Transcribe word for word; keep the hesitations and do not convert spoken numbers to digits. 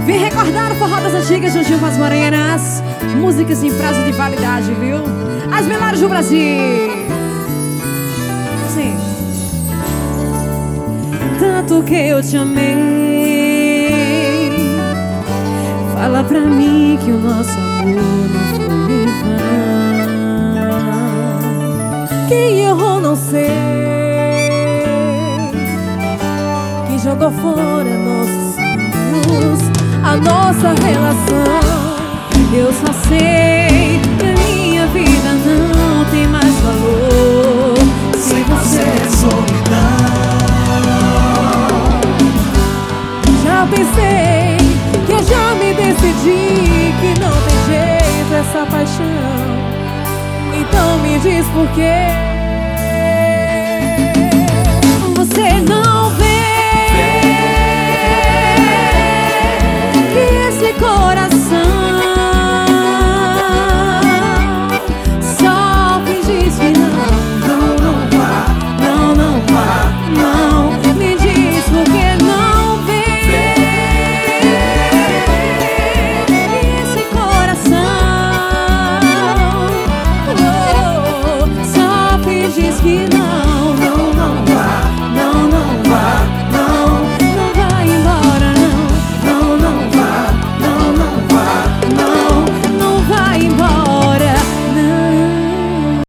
Vem recordar o forró das antigas juntinho com as morenas. Músicas em prazo de validade, viu? As melhores do Brasil. Sim. Tanto que eu te amei, fala pra mim que o nosso amor não foi em vão. Quem errou não sei, quem jogou fora nossos sonhos, a nossa relação. Eu só sei que a minha vida não tem mais valor sem você é solidão. Já pensei que eu já me decidi que não tem jeito essa paixão. Então me diz por quê você não